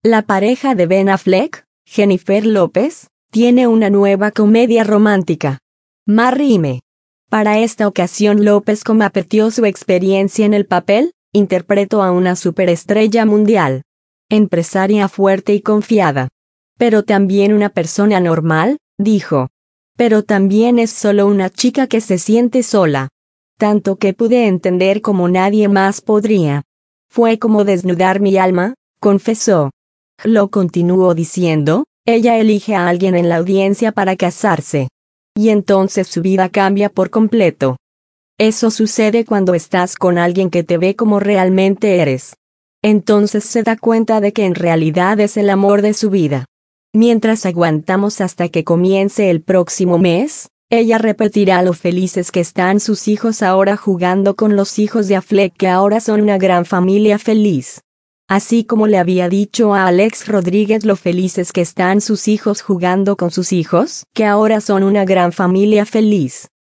La pareja de Ben Affleck, Jennifer López, tiene una nueva comedia romántica. Marry Me. Para esta ocasión López compartió su experiencia en el papel, interpretó a una superestrella mundial. Empresaria fuerte y confiada. Pero también una persona normal, dijo. Pero también es solo una chica que se siente sola. Tanto que pude entender como nadie más podría. Fue como desnudar mi alma, confesó. Lo continuó diciendo, ella elige a alguien en la audiencia para casarse. Y entonces su vida cambia por completo. Eso sucede cuando estás con alguien que te ve como realmente eres. Entonces se da cuenta de que en realidad es el amor de su vida. Mientras aguantamos hasta que comience el próximo mes, ella repetirá lo felices que están sus hijos ahora jugando con los hijos de Affleck que ahora son una gran familia feliz. Así como le había dicho a Alex Rodríguez lo felices que están sus hijos jugando con sus hijos, que ahora son una gran familia feliz.